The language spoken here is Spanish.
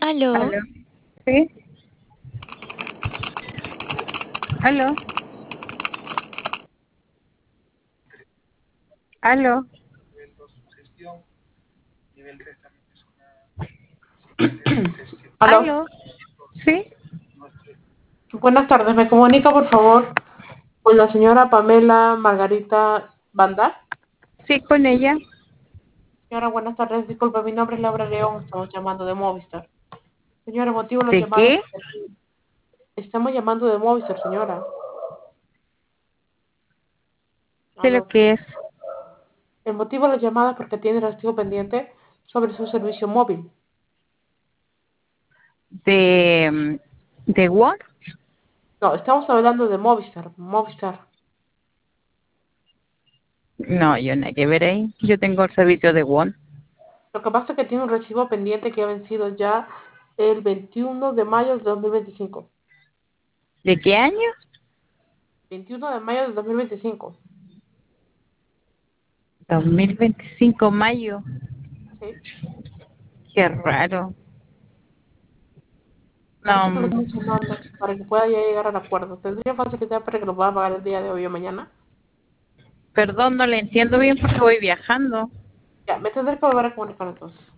Aló, ¿Aló? ¿Sí? ¿Aló? ¿Aló? Aló. ¿Aló? ¿Sí? Buenas tardes. ¿Me comunica, por favor, con la señora Pamela Margarita Bandar? ¿Sí con ella? Señora, buenas tardes. Disculpe, mi nombre es Laura León. Estamos llamando de Movistar. Señora, el motivo de la ¿De llamada es qué? porque estamos llamando de Movistar, señora. ¿De lo Aló. que es? El motivo de la llamada es porque tiene recibo pendiente sobre su servicio móvil. ¿De Word? No, estamos hablando de Movistar. Movistar. No, yo nada que ver ahí. Yo tengo el servicio de Word. Lo que pasa es que tiene un recibo pendiente que ha vencido ya el 21 de mayo de 2025. ¿De qué año? 21 de mayo de 2025. 2025 mayo. Sí. Qué raro. Por No, eso que lo estamos llamando, para que pueda ya llegar al acuerdo. ¿Tendría facilidad para que lo pueda pagar el día de hoy o mañana? perdón, no le entiendo bien porque voy viajando. Ya, me tendré que volver a comunicar entonces.